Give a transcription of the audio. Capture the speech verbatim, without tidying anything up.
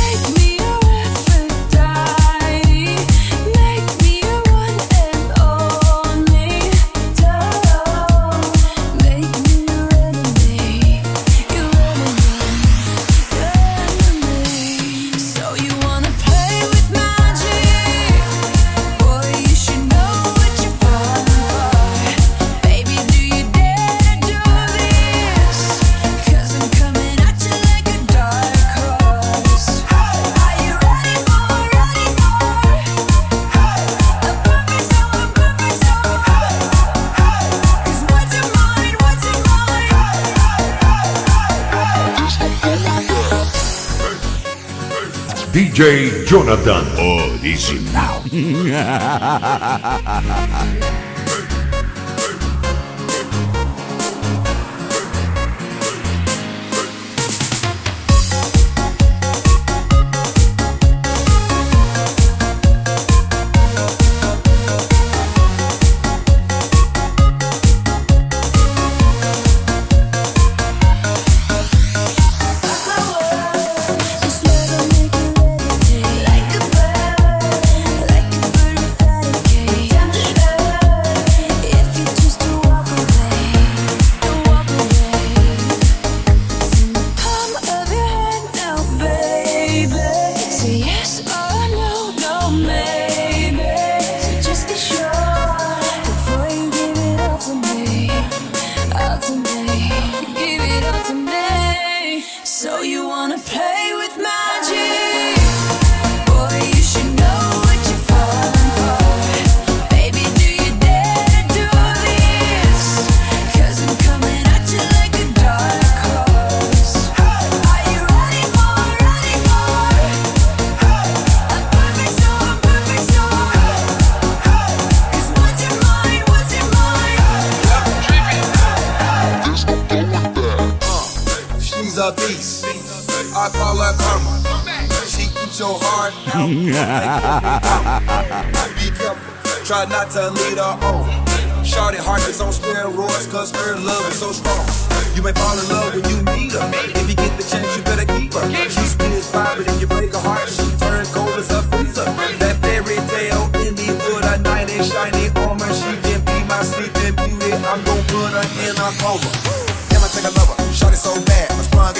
D J Jonathan Original. So you wanna play with magic? Boy, you should know what you're falling for. Baby, do you dare to do this? 'Cause I'm coming at you like a dark horse. Are you ready for, ready for a perfect storm, perfect storm? 'Cause what's your mind, what's your mind? She's a beast. I call her karma. She eats your heart out. Be careful, try not to lead her on. Shorty heart is on steroids, cause her love is so strong. You may fall in love when you meet her. If you get the chance, you better keep her. She spins fire, but if you break her heart, she turns cold as a freezer. That fairy tale in me with a knight in shiny armor. She can be my sleeping beauty. I'm gon' put her in a coma. Can I take a lover? Shorty so bad, respond